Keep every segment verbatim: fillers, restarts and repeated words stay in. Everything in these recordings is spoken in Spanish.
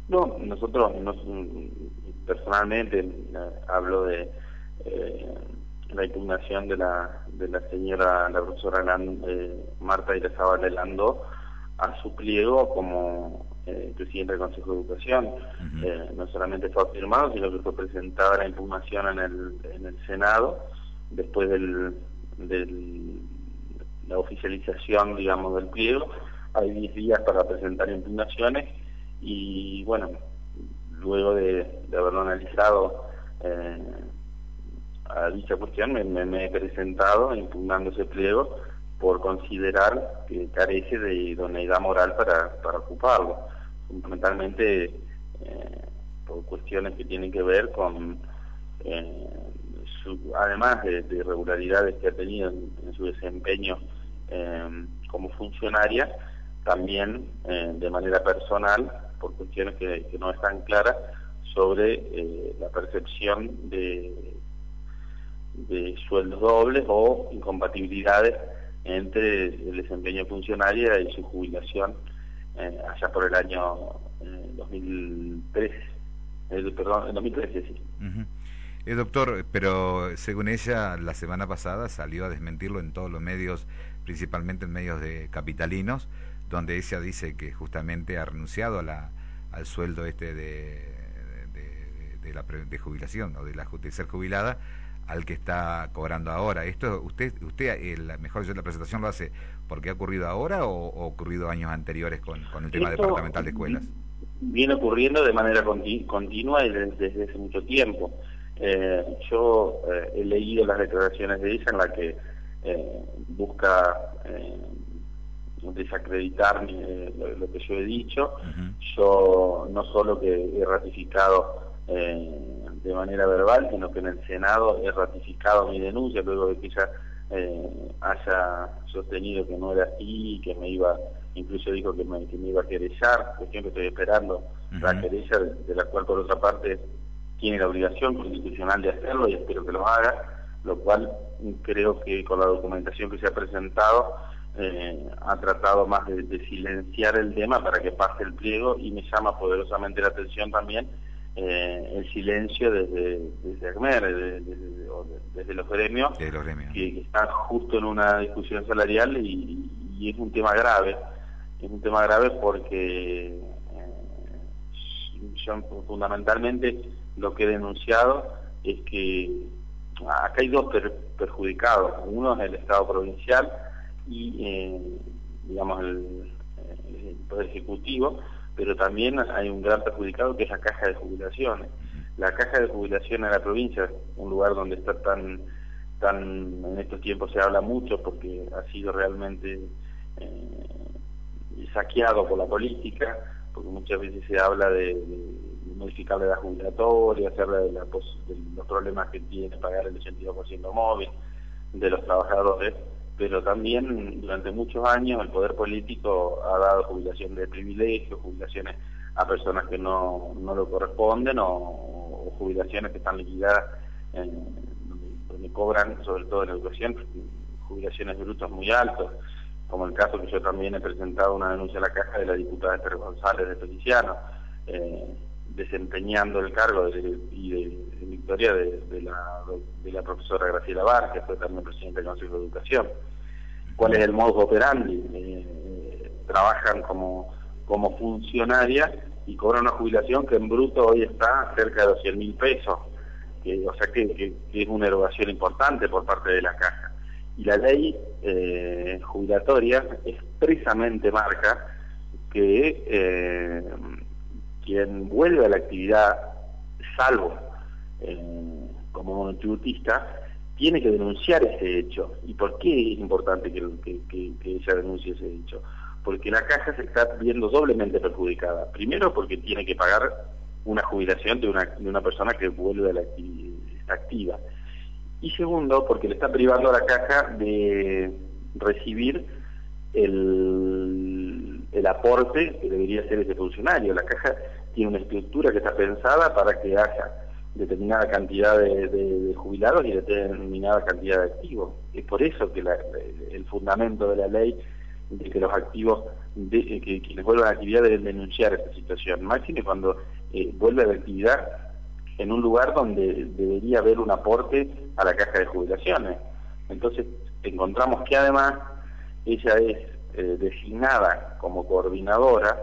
No, nosotros, nos, personalmente, eh, hablo de eh, la impugnación de la de la señora, la profesora Land, eh, Marta Irazabal Landó a su pliego como eh, presidente del Consejo de Educación. Uh-huh. eh, no solamente fue afirmado, sino que fue presentada la impugnación en el, en el Senado, después del, del la oficialización, digamos, del pliego. Hay diez días para presentar impugnaciones y, bueno, luego de, de haberlo analizado eh, a dicha cuestión, me, me, me he presentado impugnando ese pliego por considerar que carece de idoneidad moral para, para ocuparlo, fundamentalmente eh, por cuestiones que tienen que ver con, eh, su, además de, de irregularidades que ha tenido en, en su desempeño eh, como funcionaria, también eh, de manera personal, por cuestiones que, que no están claras sobre eh, la percepción de, de sueldos dobles o incompatibilidades entre el desempeño funcionaria y su jubilación eh, allá por el año eh, dos mil trece, eh, perdón, en dos mil trece, sí. Uh-huh. Eh, doctor, pero según ella, la semana pasada salió a desmentirlo en todos los medios, principalmente en medios de capitalinos, donde ella dice que justamente ha renunciado a la, al sueldo este de, de, de, la, de jubilación o de, la, de ser jubilada, al que está cobrando ahora. Esto, usted, usted el, mejor dicho, la presentación lo hace porque ha ocurrido ahora o, o ocurrido años anteriores con, con el tema Esto departamental de escuelas. Viene ocurriendo de manera continu continua y desde, desde hace mucho tiempo. Eh, yo eh, he leído las declaraciones de ella en la que eh, busca eh, desacreditar eh, lo, lo que yo he dicho. Uh-huh. Yo no solo que he ratificado eh, de manera verbal, sino que en el Senado he ratificado mi denuncia luego de que ella eh, haya sostenido que no era así, que me iba, incluso dijo que me, que me iba a querellar, cuestión que estoy esperando. Uh-huh. La querella, de, de la cual por otra parte tiene la obligación constitucional de hacerlo y espero que lo haga, lo cual creo que con la documentación que se ha presentado eh, ha tratado más de, de silenciar el tema para que pase el pliego, y me llama poderosamente la atención también eh, el silencio desde, desde ACMER, desde, desde, desde los gremios, de los gremios. Que, que están justo en una discusión salarial y, y es un tema grave, es un tema grave porque eh, yo fundamentalmente lo que he denunciado es que acá hay dos per, perjudicados, uno es el Estado provincial y eh, digamos el, el Poder Ejecutivo, pero también hay un gran perjudicado que es la Caja de Jubilaciones. La Caja de Jubilaciones de la provincia, un lugar donde está tan, tan en estos tiempos se habla mucho porque ha sido realmente eh, saqueado por la política, porque muchas veces se habla de, de modificar la edad jubilatoria, hacerle de, la, de los problemas que tiene pagar el ochenta y dos por ciento móvil de los trabajadores, pero también durante muchos años el poder político ha dado jubilación de privilegio, jubilaciones a personas que no, no lo corresponden o, o jubilaciones que están liquidadas en, donde, donde cobran, sobre todo en educación, jubilaciones brutas muy altas, como el caso que yo también he presentado una denuncia a la Caja de la diputada Esther González de Feliciano, eh, desempeñando el cargo de, y de, de victoria de, de, la, de la profesora Graciela Bar, que fue también presidenta del Consejo de Educación. ¿Cuál es el modus operandi? Eh, trabajan como, como funcionaria y cobran una jubilación que en bruto hoy está cerca de los cien mil pesos, que, o sea que, que, que es una erogación importante por parte de la Caja. Y la ley eh, jubilatoria expresamente marca que eh, quien vuelve a la actividad, salvo eh, como monotributista, tiene que denunciar ese hecho. ¿Y por qué es importante que, que, que, que ella denuncie ese hecho? Porque la Caja se está viendo doblemente perjudicada. Primero porque tiene que pagar una jubilación de una, de una persona que vuelve a la actividad, está activa. Y segundo, porque le está privando a la Caja de recibir el, el aporte que debería ser ese funcionario. La Caja tiene una estructura que está pensada para que haya determinada cantidad de, de, de jubilados y determinada cantidad de activos. Es por eso que la, el fundamento de la ley de que los activos, de, eh, que quienes vuelvan a la actividad deben denunciar esta situación, máxime cuando eh, vuelve a la actividad en un lugar donde debería haber un aporte a la caja de jubilaciones. Entonces encontramos que además ella es eh, designada como coordinadora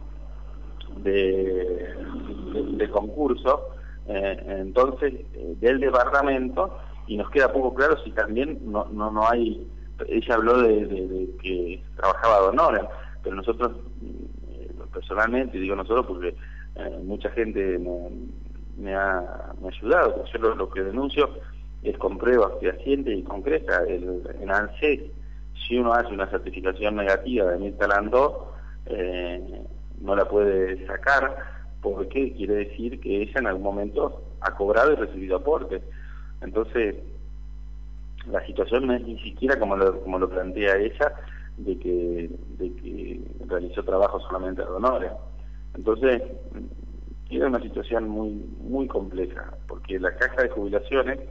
de, de, de concurso, eh, entonces eh, del departamento, y nos queda poco claro si también no no, no hay, ella habló de, de, de que trabajaba de honor, pero nosotros, eh, personalmente, digo nosotros porque eh, mucha gente me, me, ha, me ha ayudado, yo lo, lo que denuncio es con pruebas fehacientes y concretas. El, en ANSES, si uno hace una certificación negativa de Mirta Landó, eh, no la puede sacar, porque quiere decir que ella en algún momento ha cobrado y recibido aportes. Entonces, la situación no es ni siquiera como lo, como lo plantea ella, de que, de que realizó trabajo solamente ad honorem. Entonces, tiene una situación muy, muy compleja, porque la caja de jubilaciones,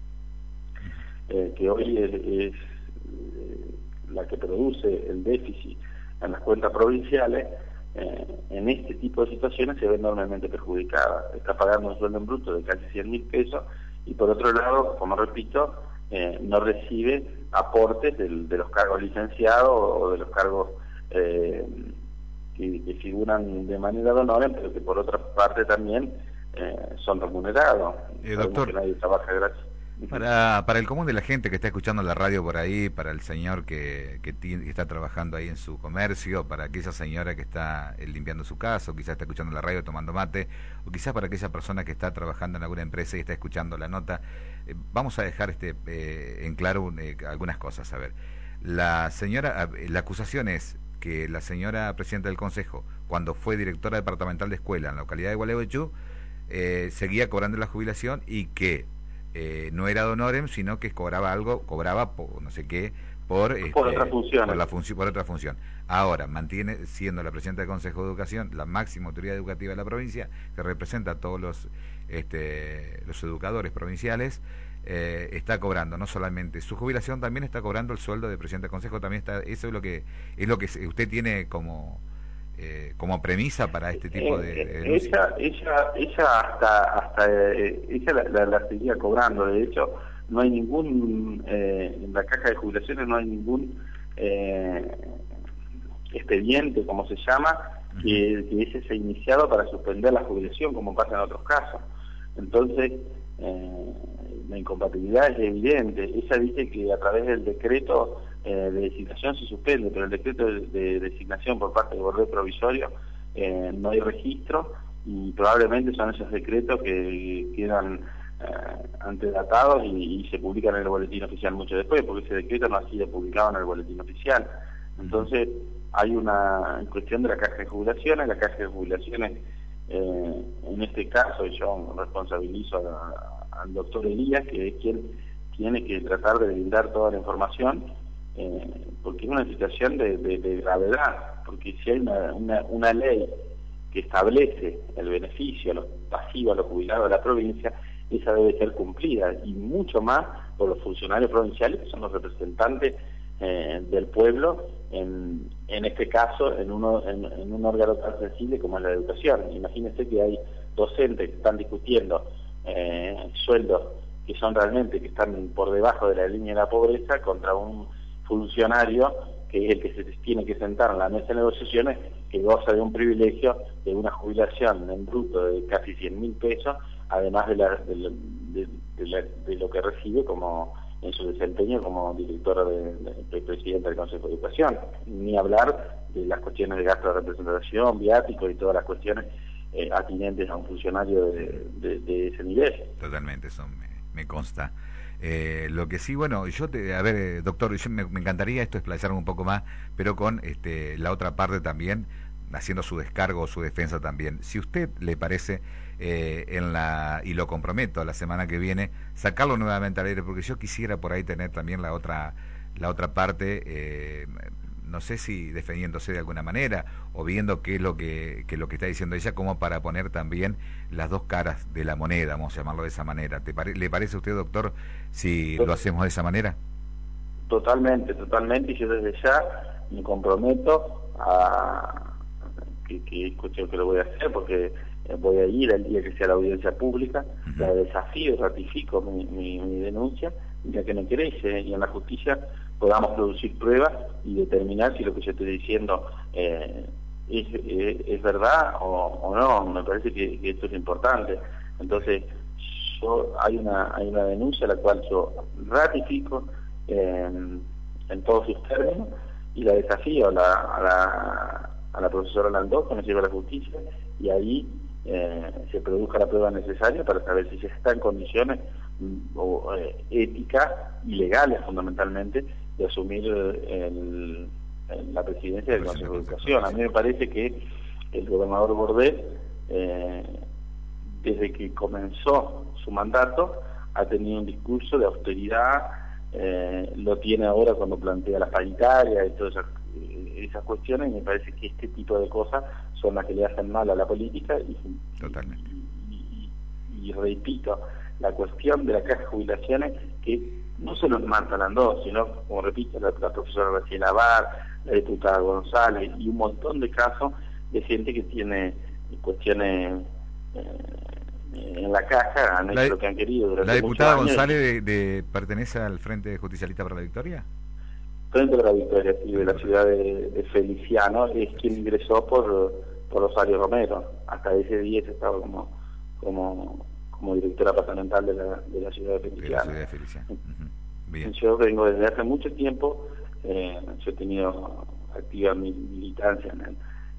eh, que hoy es, es eh, la que produce el déficit en las cuentas provinciales, eh, en este tipo de situaciones se ve enormemente perjudicada. Está pagando un sueldo en bruto de casi cien mil pesos y por otro lado, como repito, eh, no recibe aportes del, de los cargos licenciados o de los cargos eh, que, que figuran de manera de honor, pero que por otra parte también eh, son remunerados. Eh, doctor, que nadie trabaja gratis. Para, para el común de la gente que está escuchando la radio por ahí, para el señor que, que, tiene, que está trabajando ahí en su comercio, para aquella señora que está eh, limpiando su casa, o quizás está escuchando la radio tomando mate, o quizás para aquella persona que está trabajando en alguna empresa y está escuchando la nota, eh, vamos a dejar este eh, en claro eh, algunas cosas. A ver, la señora, la acusación es que la señora presidenta del Consejo, cuando fue directora departamental de escuela en la localidad de Gualeguaychú, eh, seguía cobrando la jubilación y que Eh, no era de honorem, sino que cobraba algo, cobraba por no sé qué, por, este, por otra función. Por, la función, por otra función. Ahora, mantiene siendo la presidenta del Consejo de Educación la máxima autoridad educativa de la provincia, que representa a todos los, este, los educadores provinciales, eh, está cobrando no solamente su jubilación, también está cobrando el sueldo de presidente del Consejo, también está, eso es lo que es lo que usted tiene como Eh, como premisa para este tipo de, de ella ella ella hasta hasta eh, ella la, la, la seguía cobrando. De hecho, no hay ningún eh, en la caja de jubilaciones no hay ningún eh, expediente, como se llama, que, que ese se ha iniciado para suspender la jubilación, como pasa en otros casos. Entonces eh, la incompatibilidad es evidente. Ella dice que a través del decreto Eh, de designación se suspende, pero el decreto de, de designación por parte del borde provisorio eh, no hay registro, y probablemente son esos decretos que quedan eh, antedatados y, y se publican en el boletín oficial mucho después, porque ese decreto no ha sido publicado en el boletín oficial. Entonces hay una cuestión de la caja de jubilaciones. La caja de jubilaciones, eh, en este caso yo responsabilizo a, al doctor Elías, que es quien tiene que tratar de brindar toda la información, Eh, porque es una situación de, de, de gravedad, porque si hay una, una, una ley que establece el beneficio a los pasivos, a los jubilados de la provincia, esa debe ser cumplida, y mucho más por los funcionarios provinciales, que son los representantes eh, del pueblo, en, en este caso en, uno, en, en un órgano tan sensible como es la educación. Imagínense que hay docentes que están discutiendo eh, sueldos que son realmente, que están por debajo de la línea de la pobreza, contra un funcionario que es el que se tiene que sentar en la mesa de negociaciones, que goza de un privilegio de una jubilación en bruto de casi cien mil pesos, además de, la, de, la, de, de, la, de lo que recibe como en su desempeño como directora de, de, de presidenta del Consejo de Educación. Ni hablar de las cuestiones de gasto de representación, viáticos y todas las cuestiones eh, atinentes a un funcionario de, de, de ese nivel. Totalmente, eso me, me consta. Eh, lo que sí, bueno, yo te, a ver, doctor, yo me, me encantaría esto explayarme un poco más, pero con este, la otra parte también, haciendo su descargo o su defensa también. Si usted le parece, eh, en la y lo comprometo la semana que viene, sacarlo nuevamente al aire, porque yo quisiera por ahí tener también la otra, la otra parte, eh, no sé si defendiéndose de alguna manera o viendo qué es lo que, que lo que está diciendo ella, como para poner también las dos caras de la moneda, vamos a llamarlo de esa manera. ¿Te pare, ¿Le parece a usted, doctor, si lo hacemos de esa manera? Totalmente, totalmente, y yo desde ya me comprometo a que, que es cuestión que lo voy a hacer, porque voy a ir el día que sea la audiencia pública, uh-huh. La desafío, ratifico mi, mi, mi denuncia, ya que no queréis, eh, y en la justicia podamos producir pruebas y determinar si lo que yo estoy diciendo eh, es, es, es verdad o, o no. Me parece que, que esto es importante. Entonces, yo hay una hay una denuncia la cual yo ratifico eh, en todos sus términos y la desafío a la, a la, a la profesora Landó, que me lleva a la justicia, y ahí eh, se produzca la prueba necesaria para saber si se está en condiciones o, eh, éticas y legales fundamentalmente de asumir el, el, la presidencia del Consejo de Educación. A mí me parece que el gobernador Bordet, eh, desde que comenzó su mandato, ha tenido un discurso de austeridad, eh, lo tiene ahora cuando plantea las paritarias y todas esas, esas cuestiones, y me parece que este tipo de cosas son las que le hacen mal a la política. Y, Totalmente. Y, y, y repito, la cuestión de la caja de jubilaciones, que no solo es Marta Landó, sino, como repito, la, la profesora Graciela Abar, la diputada González, y un montón de casos de gente que tiene cuestiones eh, en la caja, han hecho la, lo que han querido durante ¿La diputada muchos años. González de, de, pertenece al Frente Justicialista para la Victoria? Frente de la Victoria, sí, de la ciudad de, de Feliciano, es quien ingresó por, por Rosario Romero. Hasta ese día estaba como como como directora departamental de la, de la ciudad de Feliciano. De la ciudad de Feliciano. Uh-huh. Bien. Yo vengo desde hace mucho tiempo, eh, yo he tenido activa mi militancia en el,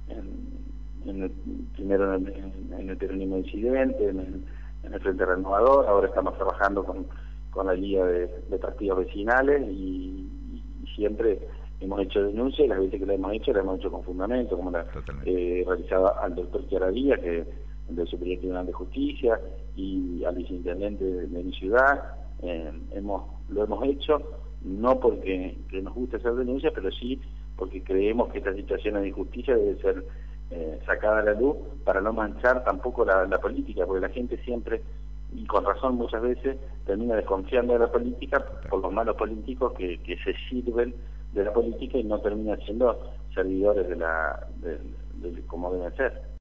en, en el, primero en el, en el peronismo disidente, en el, en el Frente Renovador, ahora estamos trabajando con, con la Liga de, de Partidos Vecinales y, y siempre hemos hecho denuncias, y las veces que la hemos hecho, la hemos hecho con fundamento, como la eh, realizada al doctor Chiaradía, que del Superior Tribunal de Justicia, y al viceintendente de, de mi ciudad. Eh, hemos lo hemos hecho no porque que nos guste hacer denuncias, pero sí porque creemos que esta situación de injusticia debe ser eh, sacada a la luz para no manchar tampoco la, la política, porque la gente siempre, y con razón muchas veces, termina desconfiando de la política por los malos políticos que, que se sirven de la política y no terminan siendo servidores de la de, de, de como deben ser.